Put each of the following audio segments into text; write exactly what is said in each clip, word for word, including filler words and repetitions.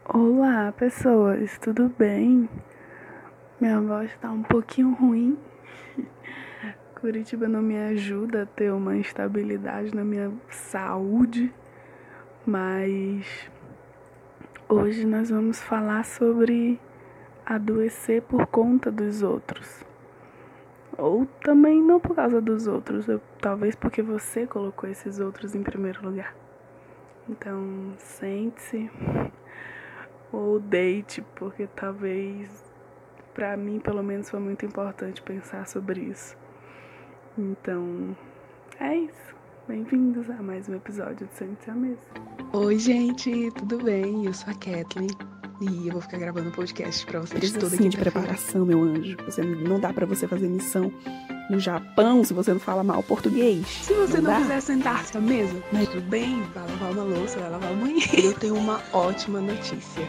Olá, pessoas, tudo bem? Minha voz tá um pouquinho ruim. Curitiba não me ajuda a ter uma estabilidade na minha saúde, mas hoje nós vamos falar sobre adoecer por conta dos outros. Ou também não por causa dos outros, talvez porque você colocou esses outros em primeiro lugar. Então, sente-se ou deite, porque talvez pra mim, pelo menos, foi muito importante pensar sobre isso. Então, é isso. Bem-vindos a mais um episódio de Sente-se à Mesa. Oi, gente, tudo bem? Eu sou a Kathleen e eu vou ficar gravando um podcast pra vocês Precisa toda sim de quinta-feira. preparação, meu anjo. Você, não dá pra você fazer missão no Japão se você não fala mal português. Se você não, não quiser sentar-se à mesa, mas tudo bem, vai lavar uma louça, vai lavar o banheiro. Eu tenho uma ótima notícia.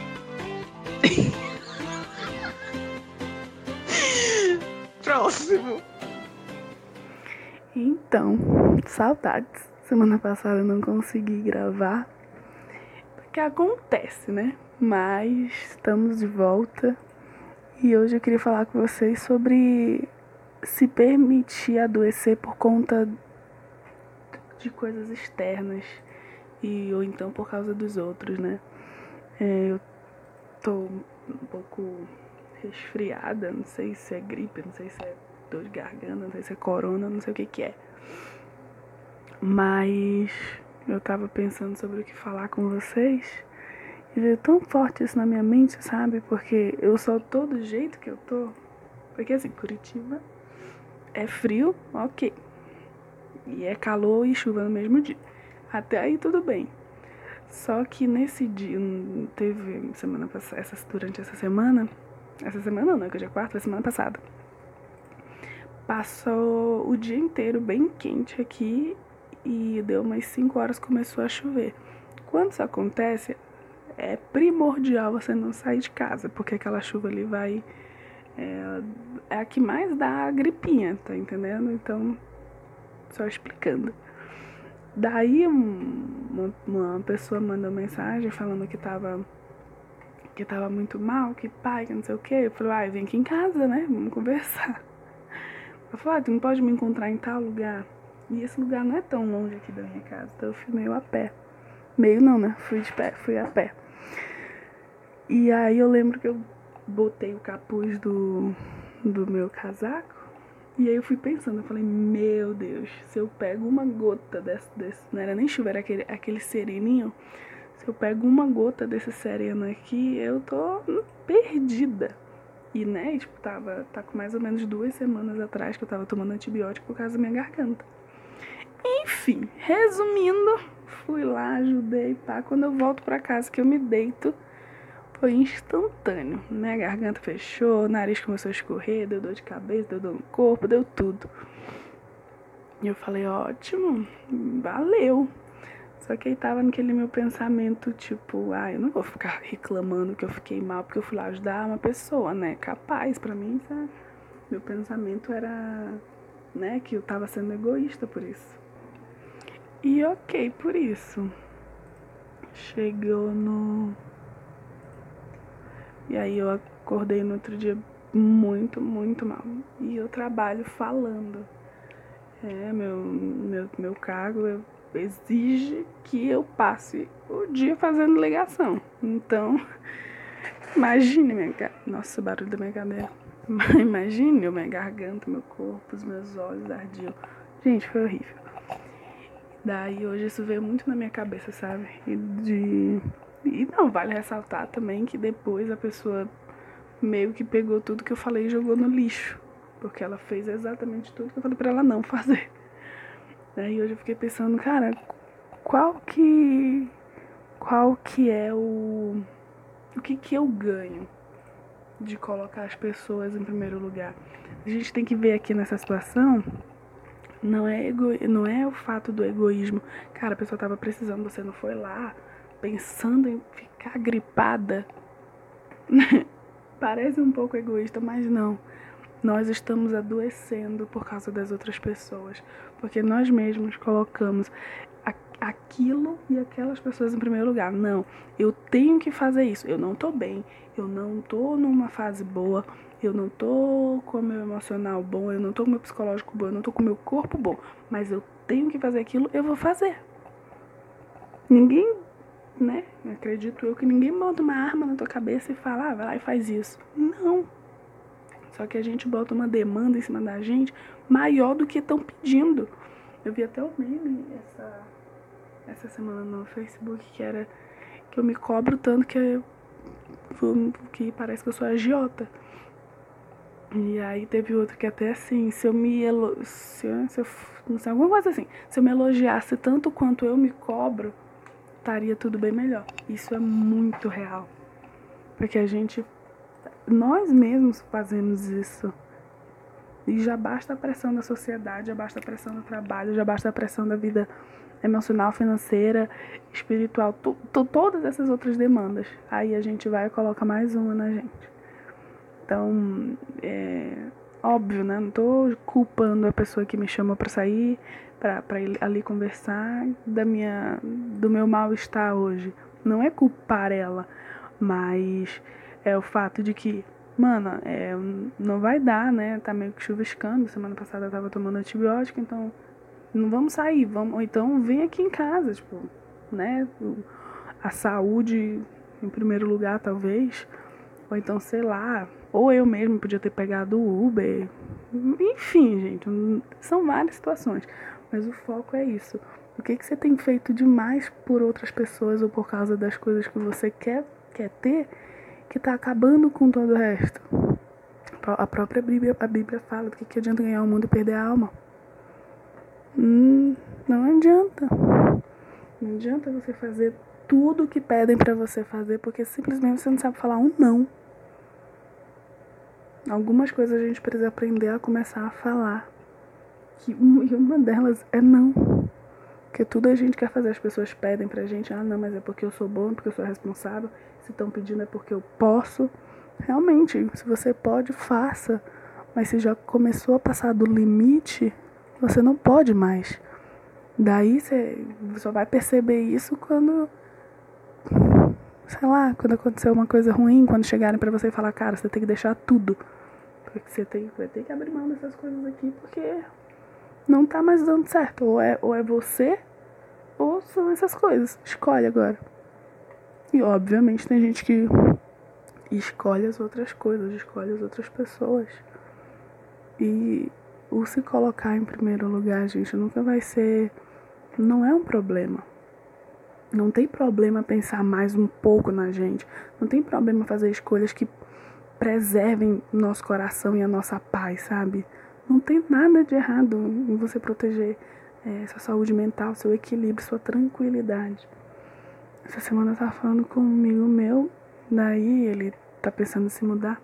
Próximo. Então, saudades. Semana passada eu não consegui gravar, porque acontece, né? Mas estamos de volta e hoje eu queria falar com vocês sobre se permitir adoecer por conta de coisas externas e ou então por causa dos outros, né? É, eu tô um pouco resfriada, não sei se é gripe, não sei se é dor de garganta, não sei se é corona, não sei o que que é. Mas eu tava pensando sobre o que falar com vocês e veio tão forte isso na minha mente, sabe? Porque eu só tô do jeito que eu tô. Porque assim, Curitiba é frio, ok. E é calor e chuva no mesmo dia. Até aí tudo bem. Só que nesse dia, teve semana passada, essa, durante essa semana, essa semana não, que hoje é quarta, foi semana passada. Passou o dia inteiro bem quente aqui e deu umas cinco horas começou a chover. Quando isso acontece, é primordial você não sair de casa, porque aquela chuva ali vai... É, é a que mais dá a gripinha, tá entendendo? Então, só explicando. Daí uma, uma pessoa mandou mensagem falando que tava, que tava muito mal, que pai, que não sei o que. Eu falei, ah, vem aqui em casa, né? Vamos conversar. Eu falei, ah, tu não pode me encontrar em tal lugar? E esse lugar não é tão longe aqui da minha casa, então eu fui meio a pé. Meio não, né? Fui de pé, fui a pé. E aí eu lembro que eu botei o capuz do, do meu casaco. E aí eu fui pensando, eu falei, meu Deus, se eu pego uma gota desse, desse não era nem chuva, era aquele, aquele sereninho, se eu pego uma gota desse sereno aqui, eu tô perdida. E, né, tipo, tava, tá com mais ou menos duas semanas atrás que eu tava tomando antibiótico por causa da minha garganta. Enfim, resumindo, fui lá, ajudei, pá, quando eu volto pra casa, que eu me deito, foi instantâneo. Minha garganta fechou, o nariz começou a escorrer, deu dor de cabeça, deu dor no corpo, deu tudo. E eu falei, ótimo, valeu. Só que aí tava naquele meu pensamento, tipo, ah, eu não vou ficar reclamando que eu fiquei mal porque eu fui lá ajudar uma pessoa, né? Capaz, pra mim, sabe? Meu pensamento era, né, que eu tava sendo egoísta por isso. E ok, por isso. Chegou no... E aí eu acordei no outro dia muito, muito mal. E eu trabalho falando. É, meu, meu, meu cargo exige que eu passe o dia fazendo ligação. Então, imagine minha garganta. Nossa, o barulho da minha cadeira. Imagine a minha garganta, meu corpo, os meus olhos ardiam. Gente, foi horrível. Daí hoje isso veio muito na minha cabeça, sabe? E de... E não, vale ressaltar também que depois a pessoa meio que pegou tudo que eu falei e jogou no lixo. Porque ela fez exatamente tudo que eu falei pra ela não fazer. Daí hoje eu fiquei pensando, cara, qual que... Qual que é o... O que que eu ganho de colocar as pessoas em primeiro lugar? A gente tem que ver aqui nessa situação... Não é, ego... não é o fato do egoísmo. Cara, a pessoa tava precisando, você não foi lá pensando em ficar gripada. Parece um pouco egoísta, mas não. Nós estamos adoecendo por causa das outras pessoas. Porque nós mesmos colocamos... aquilo e aquelas pessoas em primeiro lugar. Não, eu tenho que fazer isso. Eu não tô bem, eu não tô numa fase boa, eu não tô com o meu emocional bom, eu não tô com o meu psicológico bom, eu não tô com o meu corpo bom, mas eu tenho que fazer aquilo, eu vou fazer. Ninguém, né, acredito eu que ninguém bota uma arma na tua cabeça e fala, ah, vai lá e faz isso. Não. Só que a gente bota uma demanda em cima da gente maior do que estão pedindo. Eu vi até um meme essa, essa semana no Facebook que era que eu me cobro tanto que, eu, que parece que eu sou agiota. E aí teve outro que até assim, se eu me elo... se eu, se eu, não sei, alguma coisa assim, se eu me elogiasse tanto quanto eu me cobro, estaria tudo bem melhor. Isso é muito real. Porque a gente, nós mesmos fazemos isso. E já basta a pressão da sociedade, já basta a pressão do trabalho, já basta a pressão da vida emocional, financeira, espiritual, tu, tu, todas essas outras demandas. Aí a gente vai e coloca mais uma na gente. Então, é óbvio, né? Não tô culpando a pessoa que me chama pra sair, pra, pra ir ali conversar da minha, do meu mal-estar hoje. Não é culpar ela, mas é o fato de que, mano, é, não vai dar, né? Tá meio que chuviscando. Semana passada eu tava tomando antibiótico, então não vamos sair, vamos, ou então vem aqui em casa, tipo, né? A saúde em primeiro lugar, talvez. Ou então, sei lá, ou eu mesmo podia ter pegado o Uber. Enfim, gente, são várias situações. Mas o foco é isso. O que, que você tem feito demais por outras pessoas ou por causa das coisas que você quer, quer ter, que tá acabando com todo o resto? A própria Bíblia, a Bíblia fala do que, que adianta ganhar o mundo e perder a alma. Hum, não adianta. Não adianta você fazer tudo o que pedem pra você fazer, porque simplesmente você não sabe falar um não. Algumas coisas a gente precisa aprender a começar a falar. Que uma, e uma delas é não. Porque tudo a gente quer fazer, as pessoas pedem pra gente, ah não, mas é porque eu sou bom, porque eu sou responsável. Se estão pedindo é porque eu posso. Realmente, se você pode, faça. Mas se já começou a passar do limite, você não pode mais. Daí você só vai perceber isso quando, sei lá, quando acontecer uma coisa ruim, quando chegarem pra você e falar, cara, você tem que deixar tudo. Porque você tem, vai ter que abrir mão dessas coisas aqui, porque não tá mais dando certo. Ou é, ou é você, ou são essas coisas. Escolhe agora. E obviamente tem gente que escolhe as outras coisas, escolhe as outras pessoas. E o se colocar em primeiro lugar, gente, nunca vai ser... Não é um problema. Não tem problema pensar mais um pouco na gente. Não tem problema fazer escolhas que preservem nosso coração e a nossa paz, sabe? Não tem nada de errado em você proteger é, sua saúde mental, seu equilíbrio, sua tranquilidade. Essa semana eu tava falando com um amigo meu, daí ele tá pensando em se mudar.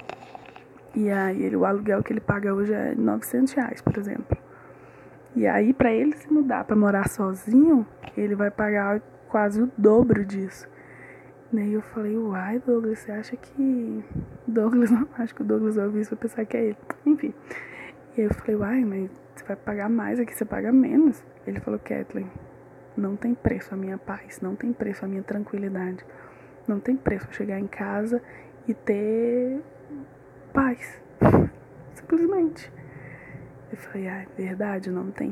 E aí ele, o aluguel que ele paga hoje é novecentos reais, por exemplo. E aí pra ele se mudar, pra morar sozinho, ele vai pagar quase o dobro disso. Daí eu falei, uai, Douglas, você acha que... Douglas, não, acho que o Douglas vai ouvir isso, vai pensar que é ele. Enfim. E aí eu falei, uai, mas você vai pagar mais aqui, você paga menos. Ele falou, Kathleen, não tem preço a minha paz, não tem preço a minha tranquilidade. Não tem preço eu chegar em casa e ter paz. Simplesmente. Eu falei, ah, é verdade, não tem.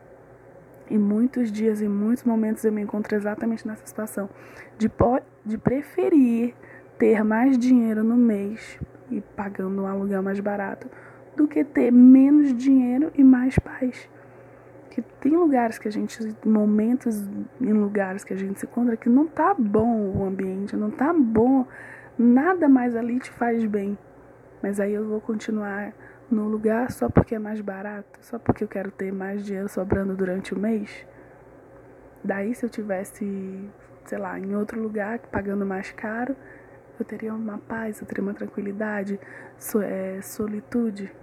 E muitos dias, em muitos momentos eu me encontro exatamente nessa situação. De, po- de preferir ter mais dinheiro no mês e pagando um aluguel mais barato do que ter menos dinheiro e mais paz. Porque tem lugares que a gente, momentos em lugares que a gente se encontra que não tá bom o ambiente, não tá bom, nada mais ali te faz bem. Mas aí eu vou continuar no lugar só porque é mais barato, só porque eu quero ter mais dinheiro sobrando durante o mês. Daí se eu tivesse, sei lá, em outro lugar, pagando mais caro, eu teria uma paz, eu teria uma tranquilidade, so, é, solitude.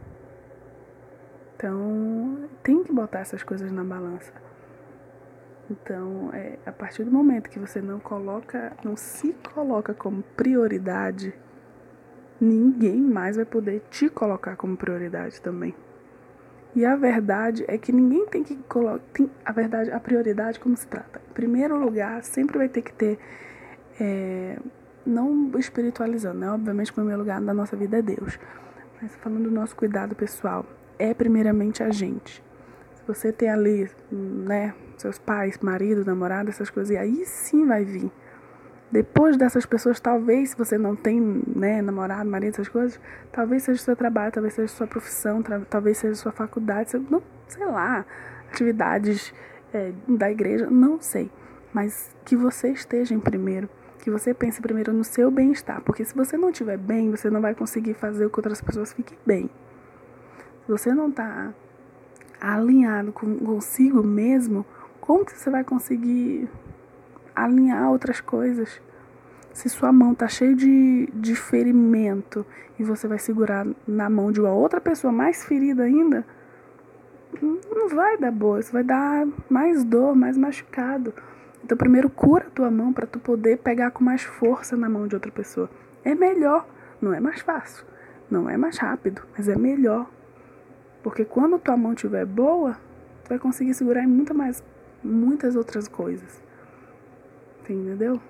Então, tem que botar essas coisas na balança. Então, é, a partir do momento que você não coloca, não se coloca como prioridade, ninguém mais vai poder te colocar como prioridade também. E a verdade é que ninguém tem que colocar... Tem, a verdade, a prioridade, como se trata? Em primeiro lugar, sempre vai ter que ter... É, não espiritualizando, né? Obviamente, o primeiro lugar da nossa vida é Deus. Mas falando do nosso cuidado pessoal, é primeiramente a gente. Se você tem ali, né, seus pais, marido, namorado, essas coisas, e aí sim vai vir. Depois dessas pessoas, talvez, se você não tem, né, namorado, marido, essas coisas, talvez seja o seu trabalho, talvez seja a sua profissão, talvez seja a sua faculdade, não, sei lá, atividades é, da igreja, não sei. Mas que você esteja em primeiro, que você pense primeiro no seu bem-estar. Porque se você não estiver bem, você não vai conseguir fazer com que outras pessoas fiquem bem. Se você não está alinhado com, consigo mesmo, como que você vai conseguir alinhar outras coisas? Se sua mão tá cheia de, de ferimento e você vai segurar na mão de uma outra pessoa mais ferida ainda, não vai dar boa, isso vai dar mais dor, mais machucado. Então primeiro cura a tua mão para tu poder pegar com mais força na mão de outra pessoa. É melhor, não é mais fácil, não é mais rápido, mas é melhor. Porque quando tua mão estiver boa, tu vai conseguir segurar em muita mais, muitas outras coisas. Entendeu?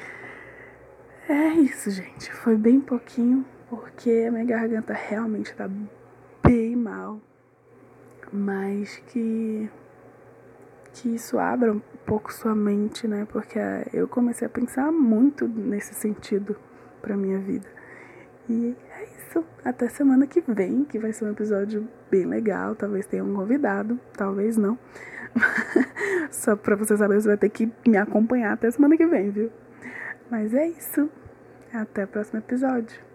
É isso, gente. Foi bem pouquinho, porque a minha garganta realmente tá bem mal. Mas que, que isso abra um pouco sua mente, né? Porque eu comecei a pensar muito nesse sentido pra minha vida. E é isso. Até semana que vem, que vai ser um episódio bem legal. Talvez tenha um convidado, talvez não. Só pra você saber, você vai ter que me acompanhar até semana que vem, viu? Mas é isso. Até o próximo episódio.